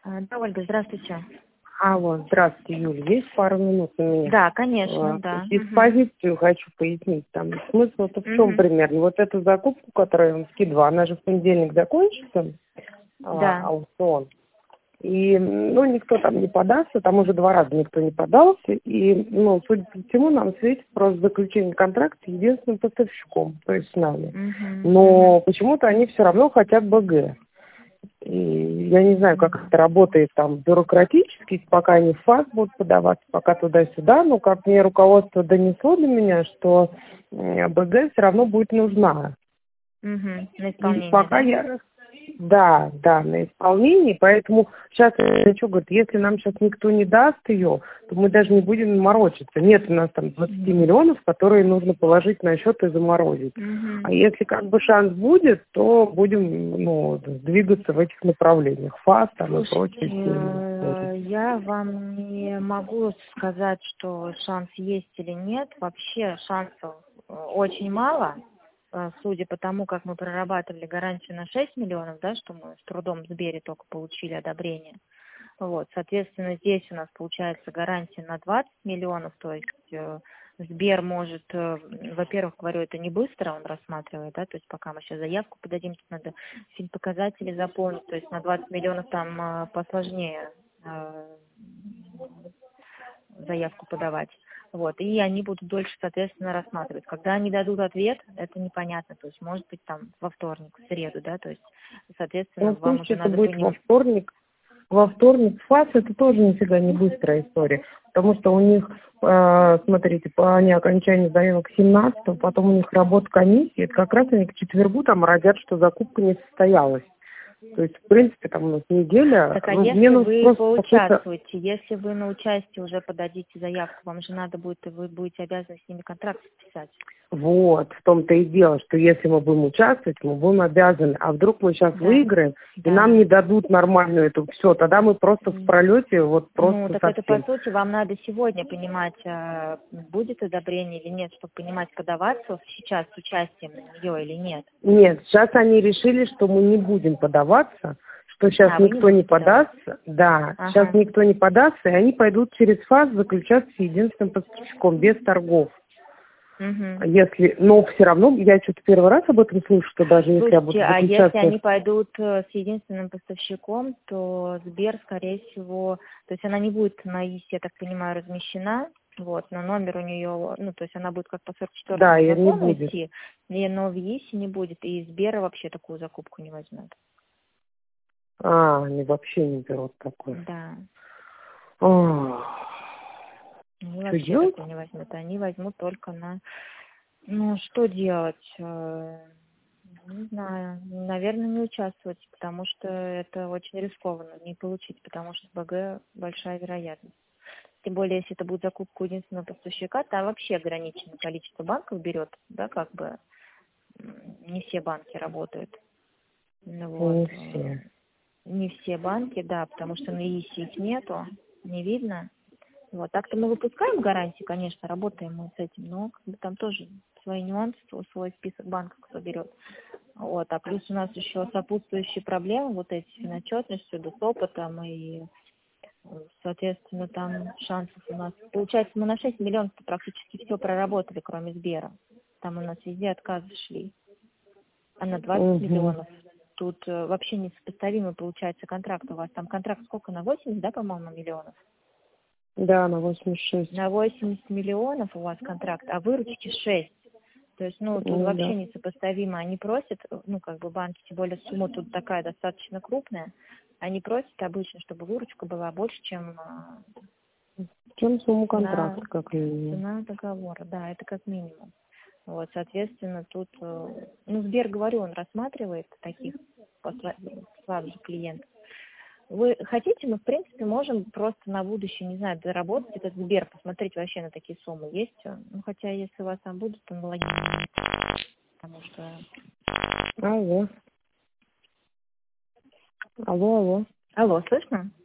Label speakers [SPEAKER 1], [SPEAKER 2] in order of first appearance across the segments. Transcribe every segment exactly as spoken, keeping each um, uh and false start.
[SPEAKER 1] А, Да, Ольга, здравствуйте.
[SPEAKER 2] Алло, здравствуйте, Юля. Есть пару минут у меня?
[SPEAKER 1] Да, конечно,
[SPEAKER 2] А,
[SPEAKER 1] да.
[SPEAKER 2] Диспозицию хочу пояснить. Там смысл-то в чем
[SPEAKER 1] Мгм.
[SPEAKER 2] примерно? Вот эту закупку, которую я вам скидывала, она же в понедельник закончится, а,
[SPEAKER 1] Да.
[SPEAKER 2] аукцион. И, ну, никто там не подастся, там уже два раза никто не подался. И, ну, судя по всему, нам светит просто заключение контракта с единственным поставщиком, то есть с нами.
[SPEAKER 1] Мгм.
[SPEAKER 2] Но почему-то они все равно хотят БГ. И я не знаю, как это работает там бюрократически, пока они в ФАС будут подаваться, пока туда-сюда, но как мне руководство донесло до меня, что м, БГ все равно будет нужна.
[SPEAKER 1] Мгм. На
[SPEAKER 2] И
[SPEAKER 1] исполнение,
[SPEAKER 2] пока
[SPEAKER 1] да?
[SPEAKER 2] я... Да, да, на исполнении, поэтому сейчас, я что, говорит, если нам сейчас никто не даст ее, то мы даже не будем морочиться. Нет у нас там двадцать миллионов, которые нужно положить на счет и заморозить. А
[SPEAKER 1] Мгм.
[SPEAKER 2] если как бы шанс будет, то будем, ну, двигаться в этих направлениях. ФАС там и
[SPEAKER 1] Слушайте,
[SPEAKER 2] прочие все истории.
[SPEAKER 1] э, я вам не могу сказать, что шанс есть или нет. Вообще шансов э, очень мало. Э, Судя по тому, как мы прорабатывали гарантию на шесть миллионов, да, что мы с трудом в Сбере только получили одобрение. Вот, соответственно, здесь у нас получается гарантия на двадцать миллионов, то есть э, Сбер может, э, во-первых, говорю, это не быстро он рассматривает, да, то есть пока мы сейчас заявку подадим, тут надо все показатели заполнить, то есть на двадцать миллионов там э, посложнее э, заявку подавать. Вот, и они будут дольше, соответственно, рассматривать. Когда они дадут ответ, это непонятно, то есть может быть там во вторник, в среду, да, то есть, соответственно,
[SPEAKER 2] Ну,
[SPEAKER 1] вам
[SPEAKER 2] пусть
[SPEAKER 1] уже
[SPEAKER 2] это
[SPEAKER 1] надо
[SPEAKER 2] будет во
[SPEAKER 1] понимать.
[SPEAKER 2] вторник. Во вторник ФАС это тоже нифига не быстрая история. Потому что у них, э, смотрите, по они окончанию заявок семнадцатого, потом у них работа комиссии, это как раз они к четвергу там родят, что закупка не состоялась. То есть, в принципе, там у нас неделя.
[SPEAKER 1] Так, а
[SPEAKER 2] Ну, мне
[SPEAKER 1] если
[SPEAKER 2] нужно
[SPEAKER 1] вы
[SPEAKER 2] просто какой-то...
[SPEAKER 1] поучаствуете, если вы на участие уже подадите заявку, вам же надо будет, вы будете обязаны с ними контракт подписать.
[SPEAKER 2] Вот, в том-то и дело, что если мы будем участвовать, мы будем обязаны. А вдруг мы сейчас
[SPEAKER 1] Да,
[SPEAKER 2] выиграем, и
[SPEAKER 1] да.
[SPEAKER 2] нам не дадут нормальную эту все, тогда мы просто в
[SPEAKER 1] М.
[SPEAKER 2] пролете, вот
[SPEAKER 1] Ну,
[SPEAKER 2] просто
[SPEAKER 1] так это по
[SPEAKER 2] совсем.
[SPEAKER 1] сути вам надо сегодня понимать, э, будет одобрение или нет, чтобы понимать, подаваться сейчас с участием на нее или нет.
[SPEAKER 2] Нет, сейчас они решили, что мы не будем подаваться, что сейчас
[SPEAKER 1] А, вы не
[SPEAKER 2] никто не
[SPEAKER 1] будете подаваться?
[SPEAKER 2] подастся, да, сейчас
[SPEAKER 1] Ага.
[SPEAKER 2] никто не подастся, и они пойдут через ФАС заключаться с единственным поставщиком, без торгов.
[SPEAKER 1] Угу.
[SPEAKER 2] Если, но все равно, я что-то первый раз об этом слышу, что даже если я буду
[SPEAKER 1] Слушайте, а если
[SPEAKER 2] заключаться...
[SPEAKER 1] они пойдут э, с единственным поставщиком, то Сбер, скорее всего, то есть она не будет на ИСе, я так понимаю, размещена, вот, но номер у нее, ну, то есть она будет как по сорок
[SPEAKER 2] Да,
[SPEAKER 1] четвёртому
[SPEAKER 2] и не
[SPEAKER 1] закону
[SPEAKER 2] будет.
[SPEAKER 1] идти, и, но в ИСе не будет, и Сбера вообще такую закупку не возьмет.
[SPEAKER 2] А, они вообще не берут такое.
[SPEAKER 1] Да,
[SPEAKER 2] Что
[SPEAKER 1] они вообще
[SPEAKER 2] делать?
[SPEAKER 1] такую не возьмут, они возьмут только на, ну, что делать? Э, Не знаю, наверное, не участвовать, потому что это очень рискованно не получить, потому что с БГ большая вероятность. Тем более, если это будет закупка у единственного поставщика, там вообще ограниченное количество банков берет, да, как бы м, не все банки работают. Ну вот,
[SPEAKER 2] Не
[SPEAKER 1] э,
[SPEAKER 2] все.
[SPEAKER 1] не все банки, да, потому что на ИСе их нету, не видно. Вот, так-то мы выпускаем гарантии, конечно, работаем мы с этим, но как бы там тоже свои нюансы, свой свой список банков, кто берет. Вот, а плюс у нас еще сопутствующие проблемы, вот эти с финотчетностью, да с опытом, и, соответственно, там шансов у нас... Получается, мы на шесть миллионов практически все проработали, кроме Сбера. Там у нас везде отказы шли. А на двадцать
[SPEAKER 2] Угу.
[SPEAKER 1] миллионов тут э, вообще несопоставимый получается контракт. У вас там контракт сколько? На восемьдесят, да, по-моему, миллионов?
[SPEAKER 2] Да, на восемьдесят шесть.
[SPEAKER 1] На восемьдесят миллионов у вас контракт, а выручки шесть. То есть, ну, тут
[SPEAKER 2] Ну
[SPEAKER 1] вообще
[SPEAKER 2] да.
[SPEAKER 1] несопоставимо. Они просят, ну, как бы банки, тем более сумма тут такая достаточно крупная, они просят обычно, чтобы выручка была больше, чем а,
[SPEAKER 2] Чем сумму
[SPEAKER 1] цена,
[SPEAKER 2] контракта, как минимум.
[SPEAKER 1] цена договора. Да, это как минимум. Вот, соответственно, тут, э, ну, Сбер, говорю, он рассматривает таких слабых клиентов. Вы хотите, мы, в принципе, можем просто на будущее, не знаю, доработать этот Сбер, посмотреть вообще на такие суммы есть. Ну, хотя, если у вас там будут, то аналогично, потому что...
[SPEAKER 2] Алло. Алло, алло.
[SPEAKER 1] Алло, слышно?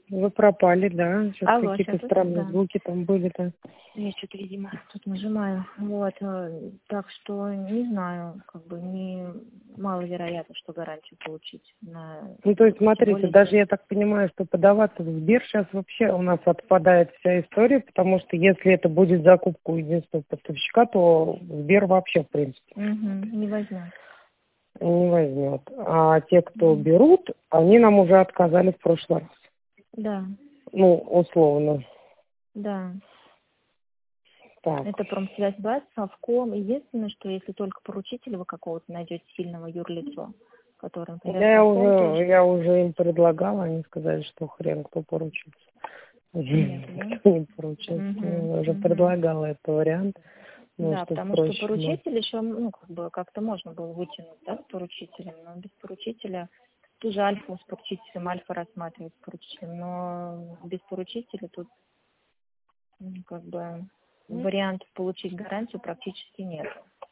[SPEAKER 2] Вы пропали, да. Сейчас
[SPEAKER 1] Алло,
[SPEAKER 2] какие-то
[SPEAKER 1] сейчас,
[SPEAKER 2] странные
[SPEAKER 1] да.
[SPEAKER 2] звуки там были-то.
[SPEAKER 1] Я что-то, видимо, тут нажимаю. Вот, э, так что не знаю, как бы не маловероятно, что гарантию получить на,
[SPEAKER 2] Ну, то есть,
[SPEAKER 1] тем
[SPEAKER 2] смотрите,
[SPEAKER 1] более
[SPEAKER 2] даже
[SPEAKER 1] здесь.
[SPEAKER 2] я так понимаю, что подаваться в Сбер сейчас вообще у нас отпадает вся история, потому что если это будет закупка у единственного поставщика, то Сбер вообще, в принципе,
[SPEAKER 1] Угу, не возьмет.
[SPEAKER 2] не возьмет. А те, кто
[SPEAKER 1] Мгм.
[SPEAKER 2] берут, они нам уже отказали в прошлый раз.
[SPEAKER 1] Да,
[SPEAKER 2] Ну, условно.
[SPEAKER 1] да.
[SPEAKER 2] Так.
[SPEAKER 1] Это промсвязьбанк, Совком. Единственное, что если только поручителя вы какого-то найдете сильного юрлицо, который, например,
[SPEAKER 2] Я
[SPEAKER 1] Совком
[SPEAKER 2] уже,
[SPEAKER 1] тоже.
[SPEAKER 2] я уже им предлагала, они сказали, что хрен кто поручится.
[SPEAKER 1] Нет, да?
[SPEAKER 2] Кто не поручится.
[SPEAKER 1] Угу,
[SPEAKER 2] Я уже
[SPEAKER 1] угу.
[SPEAKER 2] предлагала этот вариант. Ну,
[SPEAKER 1] Да,
[SPEAKER 2] чтобы
[SPEAKER 1] потому что
[SPEAKER 2] проще было.
[SPEAKER 1] поручитель еще, ну, как бы как-то можно было вытянуть, да, с поручителем, но без поручителя, ту же альфу с поручителем, альфа рассматривать с поручителем, но без поручителя тут, ну, как бы, вариантов получить гарантию практически нет.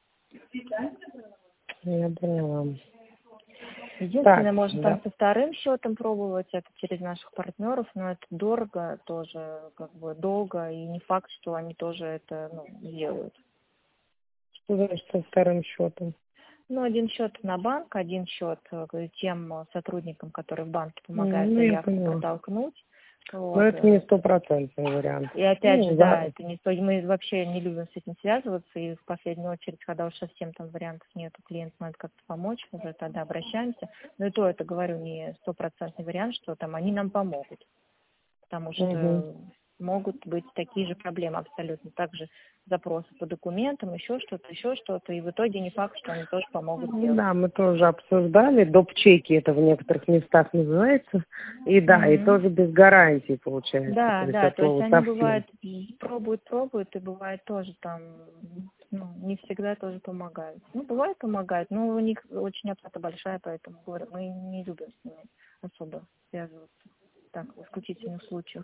[SPEAKER 2] Я поняла.
[SPEAKER 1] Единственное,
[SPEAKER 2] Так,
[SPEAKER 1] можно
[SPEAKER 2] да.
[SPEAKER 1] там со вторым счетом пробовать, это через наших партнеров, но это дорого тоже, как бы долго, и не факт, что они тоже это, ну, сделают.
[SPEAKER 2] Что значит со вторым счетом?
[SPEAKER 1] Ну, один счет на банк, один счет э, тем э, сотрудникам, которые в банке помогают
[SPEAKER 2] Ну, я
[SPEAKER 1] заявку
[SPEAKER 2] поняла.
[SPEAKER 1] протолкнуть.
[SPEAKER 2] Но
[SPEAKER 1] Вот.
[SPEAKER 2] это не
[SPEAKER 1] э.
[SPEAKER 2] стопроцентный вариант.
[SPEAKER 1] И опять
[SPEAKER 2] Ну,
[SPEAKER 1] же, да,
[SPEAKER 2] за...
[SPEAKER 1] это не то, мы вообще не любим с этим связываться, и в последнюю очередь, когда уж совсем там вариантов нет, клиент может как-то помочь, уже тогда обращаемся. Но и то, это, говорю, не стопроцентный вариант, что там они нам помогут, потому
[SPEAKER 2] Угу.
[SPEAKER 1] что могут быть такие же проблемы абсолютно. Также запросы по документам, еще что-то, еще что-то, и в итоге не факт, что они тоже помогут сделать.
[SPEAKER 2] Да, мы тоже обсуждали. Доп-чеки это в некоторых местах называется. И да, и
[SPEAKER 1] Мгм.
[SPEAKER 2] тоже без гарантии получается. То
[SPEAKER 1] Да,
[SPEAKER 2] есть
[SPEAKER 1] да,
[SPEAKER 2] от
[SPEAKER 1] то есть
[SPEAKER 2] слова
[SPEAKER 1] они
[SPEAKER 2] совсем.
[SPEAKER 1] бывают пробуют, пробуют, и бывает тоже там, ну, не всегда тоже помогают. Ну, бывает помогают, но у них очень оплата большая, поэтому, говорю, мы не любим с ними особо связываться. Так, в исключительных случаях.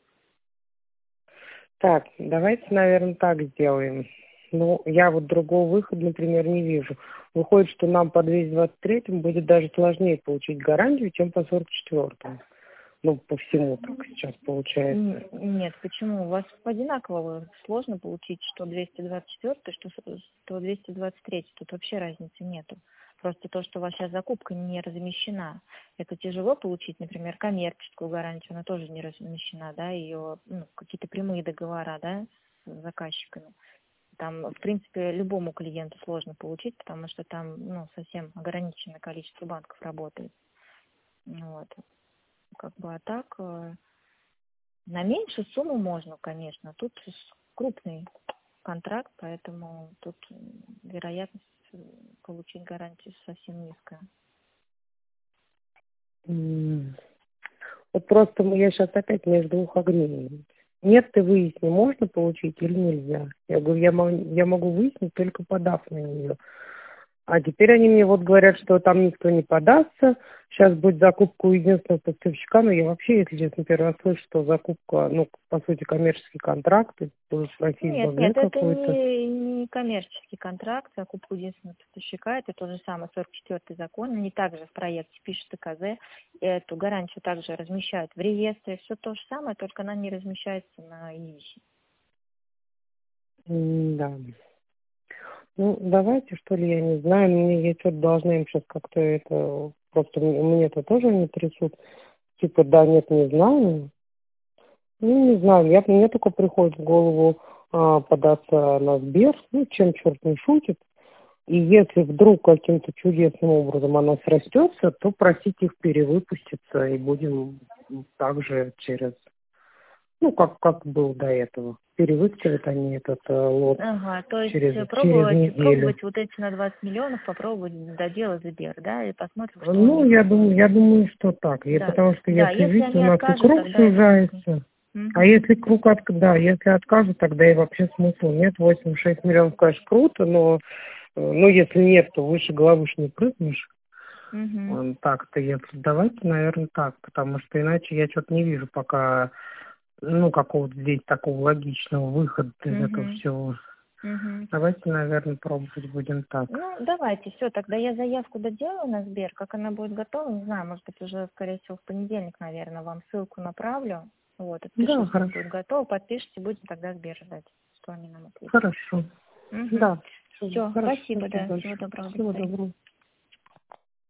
[SPEAKER 2] Так, давайте, наверное, так сделаем. Ну, я вот другого выхода, например, не вижу. Выходит, что нам по двести двадцать третьему будет даже сложнее получить гарантию, чем по сорок четвёртому. Ну, по всему так сейчас получается.
[SPEAKER 1] Н- Нет, почему? У вас одинаково сложно получить, что двести двадцать четыре, что, с- что двести двадцать три. Тут вообще разницы нету. Просто то, что у вас сейчас закупка не размещена. Это тяжело получить, например, коммерческую гарантию, она тоже не размещена, да, ее, ну, какие-то прямые договора, да, с заказчиками. Там, в принципе, любому клиенту сложно получить, потому что там, ну, совсем ограниченное количество банков работает. Вот. Как бы, а так, э, на меньшую сумму можно, конечно. Тут крупный контракт, поэтому тут м, вероятность э, получить гарантию совсем низкая.
[SPEAKER 2] М. Вот просто я сейчас опять между двух огней. Нет, ты выясни, можно получить или нельзя. Я говорю, я, мо- я могу выяснить, только подав на нее. А теперь они мне вот говорят, что там никто не подастся. Сейчас будет закупка у единственного поставщика. Но я вообще, если честно, первый раз слышу, что закупка, ну, по сути, коммерческий контракт, и будут просить
[SPEAKER 1] Нет,
[SPEAKER 2] БГ
[SPEAKER 1] нет, это
[SPEAKER 2] какой-то.
[SPEAKER 1] не, не коммерческий контракт, закупка единственного поставщика, это тот же самый сорок четвёртый закон. Они также в проекте пишут ТКЗ, эту гарантию также размещают в реестре, все то же самое, только она не размещается на ИИСе.
[SPEAKER 2] М, Да. Ну, давайте, что ли, я не знаю, мне я что-то должна им сейчас как-то это... Просто м- мне-то тоже не трясут. Типа, да, нет, не знаю. Ну, не знаю, я, мне только приходит в голову а, податься на Сбер, ну, чем черт не шутит. И если вдруг каким-то чудесным образом она срастется, то просить их перевыпуститься, и будем также через, ну, как, как был до этого. Перевыставят они этот э, лот
[SPEAKER 1] Ага, то есть
[SPEAKER 2] через,
[SPEAKER 1] э,
[SPEAKER 2] через
[SPEAKER 1] пробовать,
[SPEAKER 2] неделю.
[SPEAKER 1] пробовать вот эти на двадцать миллионов, попробовать доделать Сбер, да, и посмотрим, что у
[SPEAKER 2] Ну,
[SPEAKER 1] них.
[SPEAKER 2] я думаю, я думаю, что так. Я,
[SPEAKER 1] Да,
[SPEAKER 2] потому что
[SPEAKER 1] да,
[SPEAKER 2] если
[SPEAKER 1] если
[SPEAKER 2] видите, у
[SPEAKER 1] они
[SPEAKER 2] нас и
[SPEAKER 1] откажут,
[SPEAKER 2] круг
[SPEAKER 1] тогда и смысл.
[SPEAKER 2] сужается. А
[SPEAKER 1] Угу.
[SPEAKER 2] если круг от... да, если откажут, тогда и вообще смысла нет. восемьдесят шесть миллионов, конечно, круто, но э, ну, если нет, то выше головы ж не прыгнешь.
[SPEAKER 1] Угу.
[SPEAKER 2] М, Так-то если давайте, наверное, так, потому что иначе я что-то не вижу пока, ну, какого-то здесь такого логичного выхода из этого
[SPEAKER 1] Угу.
[SPEAKER 2] всего.
[SPEAKER 1] Угу.
[SPEAKER 2] Давайте, наверное, пробовать будем так.
[SPEAKER 1] Ну, давайте, все, тогда я заявку доделаю на Сбер, как она будет готова, не знаю, может быть, уже, скорее всего, в понедельник, наверное, вам ссылку направлю. Вот, отпишите,
[SPEAKER 2] Да,
[SPEAKER 1] что
[SPEAKER 2] хорошо.
[SPEAKER 1] будет готово, подпишите, будем тогда Сбер ждать, что они нам ответят.
[SPEAKER 2] Хорошо.
[SPEAKER 1] Угу.
[SPEAKER 2] Да.
[SPEAKER 1] Все,
[SPEAKER 2] Хорошо,
[SPEAKER 1] спасибо, да,
[SPEAKER 2] большое.
[SPEAKER 1] всего доброго.
[SPEAKER 2] Всего доброго.